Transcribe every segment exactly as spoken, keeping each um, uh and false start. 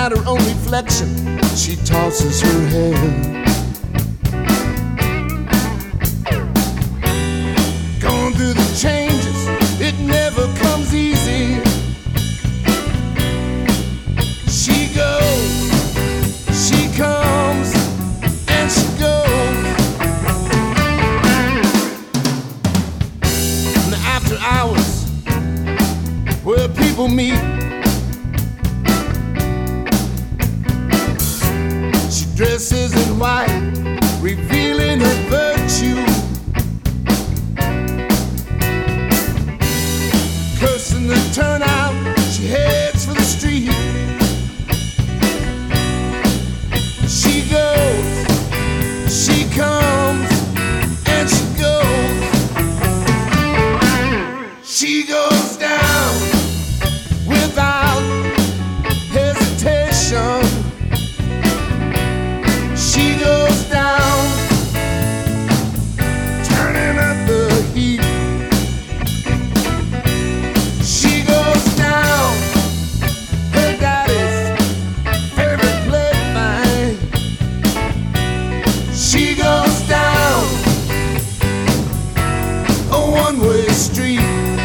at her own reflection, she tosses her head. Going through the changes, it never comes easy. She goes, she comes, and she goes. And after hours, where people meet, she dresses in white, revealing her virtue. Cursing the turnout, she heads for the street. She goes, she comes, and she goes. She goes down without hesitation. She goes down, turning up the heat. She goes down, her daddy's favorite plaything. She goes down a one-way street.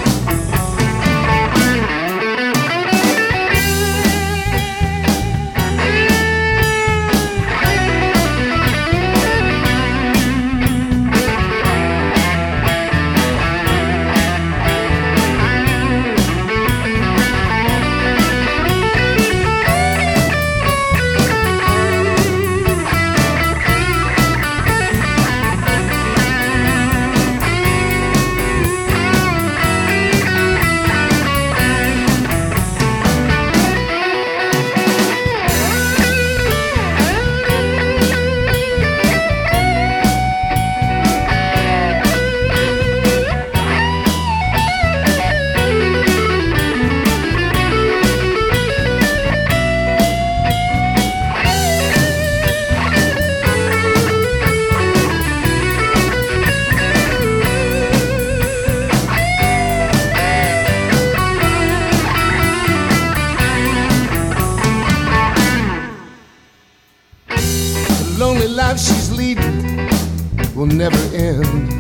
The lonely life she's leading will never end.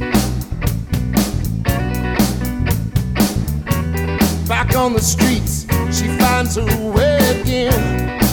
Back on the streets, she finds her way again.